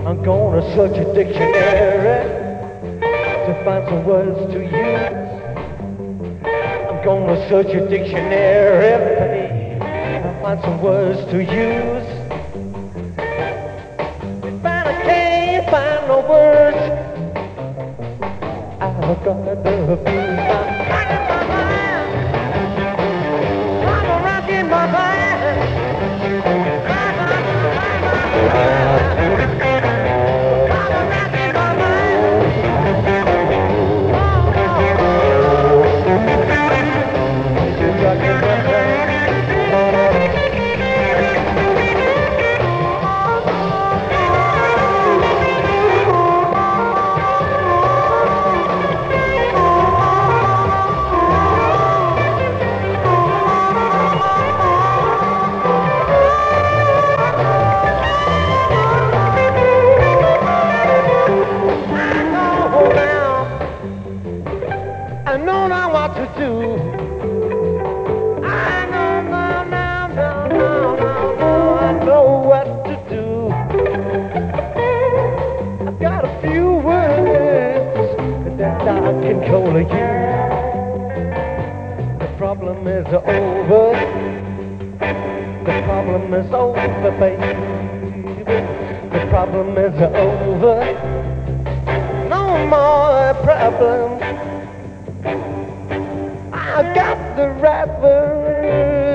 I'm gonna search a dictionary to find some words to use. I'm gonna search a dictionary, buddy, to find some words to use. If I can't find no words, I've got the blues. I'm rocking my mind. I know now what to do. I know now, I know what to do. I've got a few words that I can call you. The problem is over. The problem is over, baby. The problem is over. No more problems. I got the right word.